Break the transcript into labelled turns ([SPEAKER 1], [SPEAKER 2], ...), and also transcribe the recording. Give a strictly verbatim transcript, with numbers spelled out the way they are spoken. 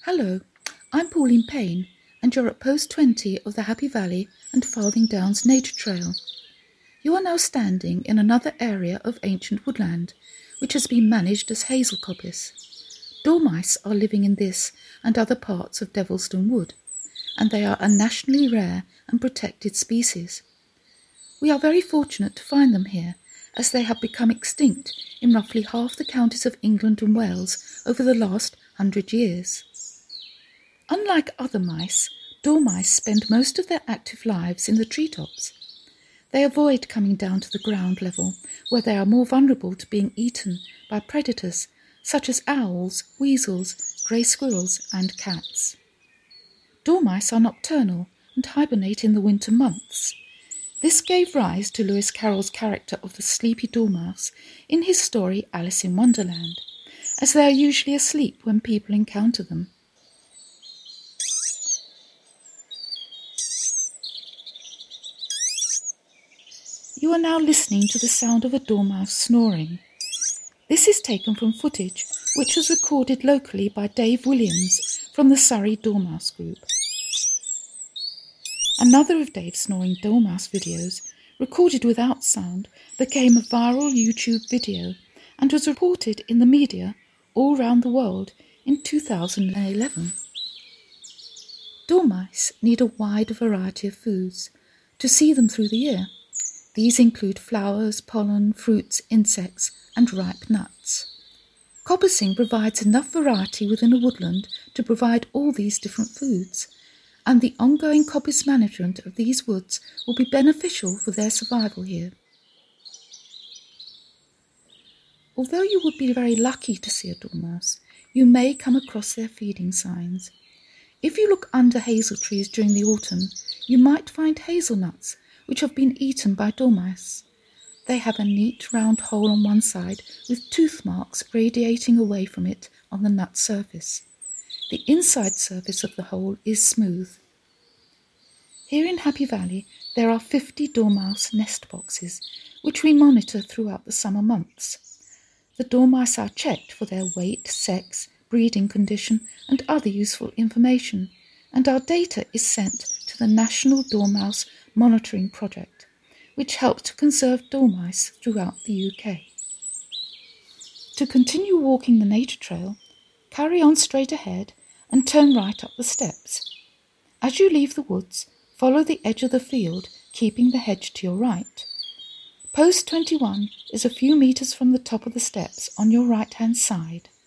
[SPEAKER 1] Hello, I'm Pauline Payne, and you're at post twenty of the Happy Valley and Farthing Downs Nature Trail. You are now standing in another area of ancient woodland, which has been managed as hazel coppice. Dormice are living in this and other parts of Develston Wood, and they are a nationally rare and protected species. We are very fortunate to find them here, as they have become extinct in roughly half the counties of England and Wales over the last hundred years. Unlike other mice, dormice spend most of their active lives in the treetops. They avoid coming down to the ground level, where they are more vulnerable to being eaten by predators such as owls, weasels, grey squirrels and cats. Dormice are nocturnal and hibernate in the winter months. This gave rise to Lewis Carroll's character of the sleepy dormouse in his story Alice in Wonderland, as they are usually asleep when people encounter them. You are now listening to the sound of a dormouse snoring. This is taken from footage which was recorded locally by Dave Williams from the Surrey Dormouse Group. Another of Dave's snoring dormouse videos, recorded without sound, became a viral YouTube video and was reported in the media all around the world in two thousand eleven. Dormice need a wide variety of foods to see them through the year. These include flowers, pollen, fruits, insects and ripe nuts. Coppicing provides enough variety within a woodland to provide all these different foods, and the ongoing coppice management of these woods will be beneficial for their survival here. Although you would be very lucky to see a dormouse, you may come across their feeding signs. If you look under hazel trees during the autumn, you might find hazelnuts which have been eaten by dormice. They have a neat round hole on one side with tooth marks radiating away from it on the nut surface. The inside surface of the hole is smooth. Here in Happy Valley there are fifty dormouse nest boxes which we monitor throughout the summer months. The dormice are checked for their weight, sex, breeding condition and other useful information, and our data is sent to the National Dormouse Monitoring Project, which helps to conserve dormice throughout the U K. To continue walking the nature trail, carry on straight ahead and turn right up the steps. As you leave the woods, follow the edge of the field, keeping the hedge to your right. Post twenty-one is a few metres from the top of the steps on your right-hand side.